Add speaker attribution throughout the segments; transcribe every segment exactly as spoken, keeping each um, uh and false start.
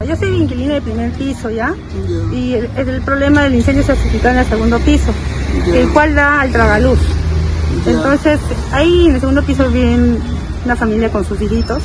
Speaker 1: yo soy inquilina del primer piso, ¿ya?
Speaker 2: Ya.
Speaker 1: Y el, el problema del incendio se suscitó en el segundo piso,
Speaker 2: Ya.
Speaker 1: el cual da al tragaluz.
Speaker 2: Ya.
Speaker 1: Entonces, ahí en el segundo piso vive una familia con sus hijitos.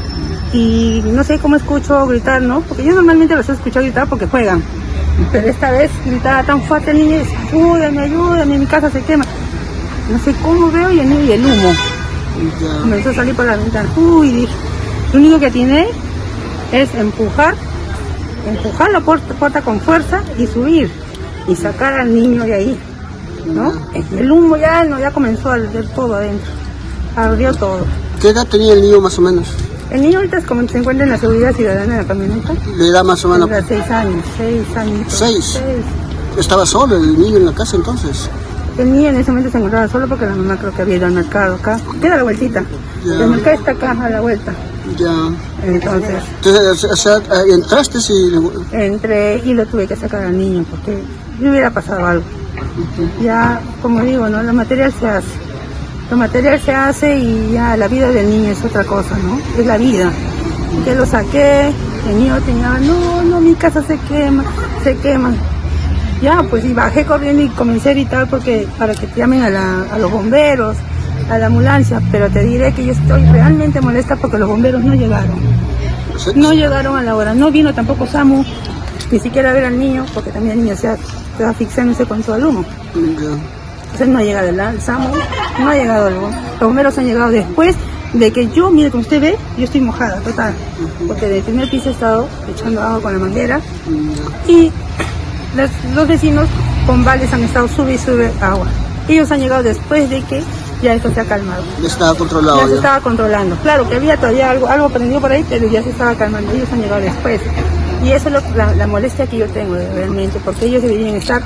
Speaker 1: Y no sé cómo escucho gritar, ¿no? Porque yo normalmente los he escuchado gritar porque juegan. Pero esta vez gritaba tan fuerte el niño y decía, ayúdame, ayúdame, mi casa se quema. No sé cómo veo y el niño y el humo.
Speaker 2: Ya.
Speaker 1: Comenzó a salir por la ventana. Uy, dije, lo único que tiene es empujar, empujar la puerta, puerta con fuerza y subir y sacar al niño de ahí, ¿no? Y el humo ya no, ya comenzó a arder todo adentro, ardió todo.
Speaker 2: ¿Qué edad tenía el niño más o menos?
Speaker 1: El niño ahorita es como se encuentra en la seguridad ciudadana de la camioneta.
Speaker 2: ¿Le da más o menos?
Speaker 1: Tendrá seis años, seis años.
Speaker 2: ¿Seis?
Speaker 1: Seis.
Speaker 2: ¿Estaba solo el niño en la casa entonces?
Speaker 1: El niño en ese momento se encontraba solo porque la mamá creo que había ido al mercado acá. Queda la vueltita.
Speaker 2: Ya.
Speaker 1: El mercado está acá a la vuelta.
Speaker 2: Ya.
Speaker 1: Entonces,
Speaker 2: Entonces, o sea, entraste y...
Speaker 1: entré y lo tuve que sacar al niño porque me hubiera pasado algo. Ya, como digo, ¿no? Lo material se hace. Lo material se hace y ya la vida del niño es otra cosa, ¿no? Es la vida. Yo lo saqué, el niño tenía, no, no, mi casa se quema, se quema. Ya, pues y bajé corriendo y comencé a gritar porque para que llamen a, la, a los bomberos, a la ambulancia, pero te diré que yo estoy realmente molesta porque los bomberos no llegaron. No llegaron a la hora, no vino tampoco SAMU, ni siquiera a ver al niño, porque también el niño se está asfixiándose con todo el humo.
Speaker 2: Ya.
Speaker 1: Entonces no ha llegado el, el SAMU, no ha llegado algo. Los bomberos han llegado después de que yo, mire, como usted ve, yo estoy mojada, total. Porque del primer piso he estado echando agua con la manguera y los, los vecinos con vales han estado sube y sube agua. Ellos han llegado después de que ya esto se ha calmado.
Speaker 2: Ya estaba controlado.
Speaker 1: Ya se
Speaker 2: Ya.
Speaker 1: estaba controlando. Claro que había todavía algo, algo prendido por ahí, pero ya se estaba calmando. Ellos han llegado después. Y eso es lo, la, la molestia que yo tengo realmente, porque ellos deberían estar.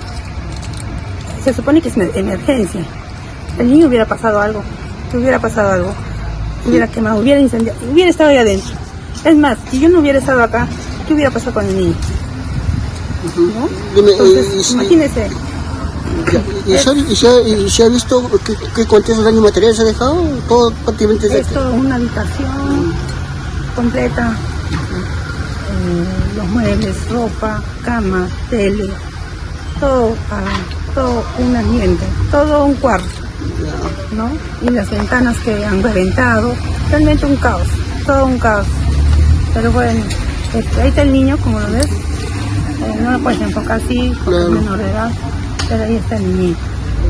Speaker 1: Se supone que es una emergencia. El niño hubiera pasado algo, que hubiera pasado algo, hubiera quemado, hubiera incendiado, hubiera estado ahí adentro. Es más, si yo no hubiera estado acá, ¿qué hubiera pasado con el niño? ¿No?
Speaker 2: Dime,
Speaker 1: Entonces,
Speaker 2: eh, y-
Speaker 1: imagínese.
Speaker 2: ¿Y, y, se, y, se, y se ha visto qué, qué cuántos daños materiales se ha dejado? Todo prácticamente es de
Speaker 1: Es toda una habitación completa, eh, los muebles, ropa, cama, tele, todo, ah, todo un ambiente, todo un cuarto, ¿no? Y las ventanas que han reventado, realmente un caos, todo un caos. Pero bueno, este, ahí está el niño, como lo ves, eh, no lo puedes enfocar así, porque es menor de edad, pero ahí está el niño.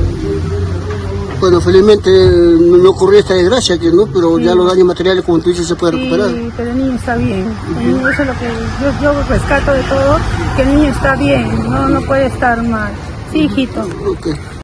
Speaker 2: Bueno, felizmente no, no ocurrió esta desgracia, que no, pero
Speaker 1: Sí.
Speaker 2: ya los daños materiales, como tú dices, se pueden recuperar.
Speaker 1: Sí, pero el niño está bien. El niño, eso es lo que yo, yo rescato de todo, que el niño está bien, no, no puede estar mal. Sí, hijito.
Speaker 2: Ok.